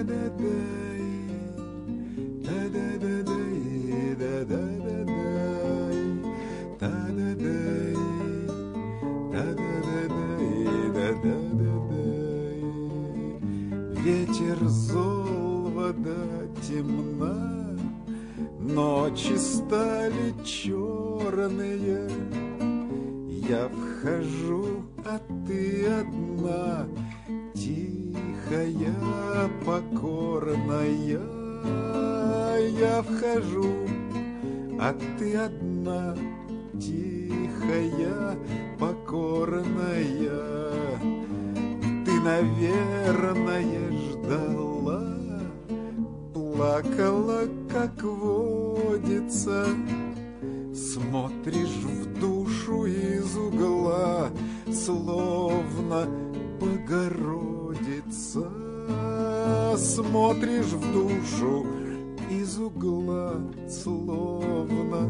Ветер зол, вода темна, ночи стали черные. Я вхожу, а ты одна, тихая, покорная. Я вхожу, а ты одна, тихая, покорная. Ты, наверное, ждала, плакала, как водится. Смотришь в душу из угла, словно Богородица. Смотришь в душу из угла, словно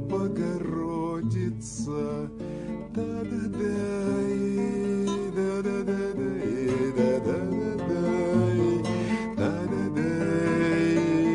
Богородица. Да-да-дай, да-да-да-дай, да-да-да-дай, да-да-дай,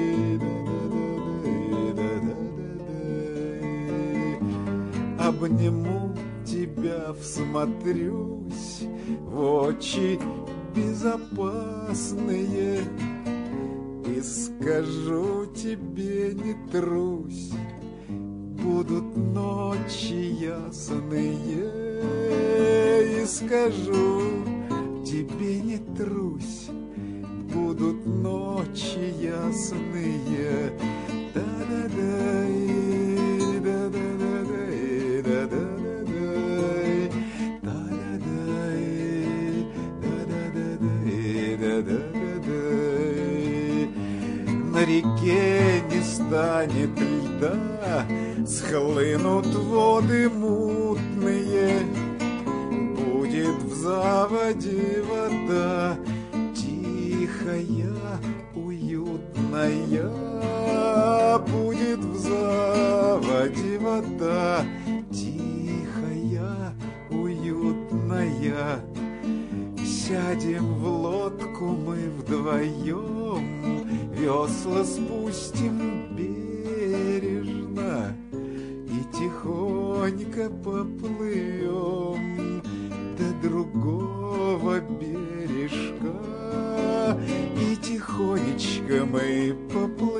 да-да-дай, да-да-дай. Обниму тебя, всмотрюсь в очи безопасные и скажу тебе, не трусь, будут ночи ясные. И скажу тебе, не трусь, будут ночи ясные. Да-да-дай, да-да-да-дай, да-да-да-дай, да-да-дай, да-да-да-дай, да-да-да-дай. На реке не станет льда, схлынут воды мутные. Будет в заводе вода, тихая, уютная. Будет в заводе вода, тихая, уютная. Сядем в лодку мы вдвоем, весла спустим бережно и тихонько поплывем до другого бережка. И тихонечко мы поплывем